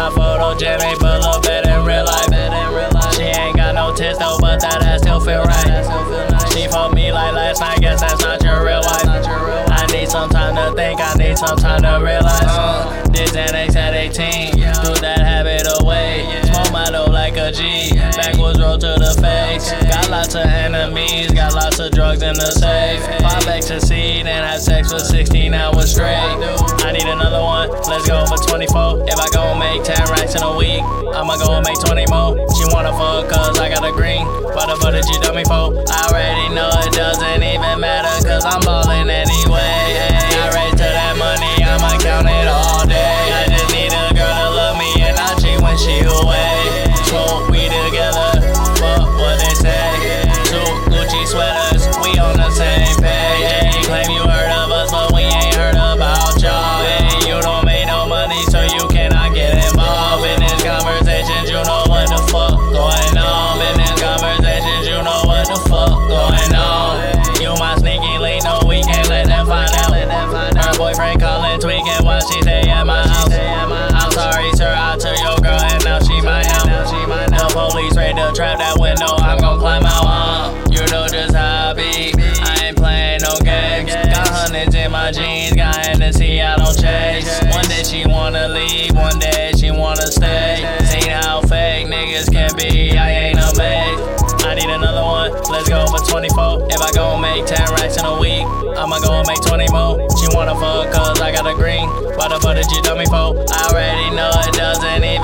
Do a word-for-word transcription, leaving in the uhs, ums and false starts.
not photogenic, but look better in real life. She ain't got no tits though, but that ass still feel right. She fucked me like last night, guess that's not your real wife. I need some time to think, I need some time to realize. Uh, this Xanax at eighteen, threw that habit away. Smoke my dope like a G, backwards roll to the face. Got lots of enemies, got lots of drugs in the safe. Pop ecstasy, then have sex for sixteen hours straight. I need another one, let's go for twenty-four. If I go make ten racks in a week, I'ma go make twenty more. She wanna fuck cause I got a green, but the butter you dummy for. I already know it doesn't even matter cause I'm ballin' anyway. I race to that money, I'ma count it all day. I just need a girl to love me and not cheat when she away. Smoke we together, fuck what they say. Two Gucci sweaters, we on the same page. Hey, claim you heard of us, but we ain't heard about y'all. Hey, you don't make no money, so you cannot get involved in this conversations. You know what the fuck going on. In this conversations, you know what the fuck going on. You my sneaky link, no, we can't let them find out. Her boyfriend calling, tweaking while she stay at my house. I'm sorry, sir, I took your girl and now she might help. The police ready to trap that window, I'm gon' climb out. Uh, you know just how I be, I ain't playing no games. Got hundreds in my jeans, got Hennessy, I don't chase. One day she wanna leave, one day she wanna stay. Seen how fake niggas can be, I ain't a maid. I need another one, let's go for twenty-four. If I go make ten racks in a week, I'ma go make twenty more. She wanna fuck cause I got a green, but the butter you dummy for. I already know it doesn't even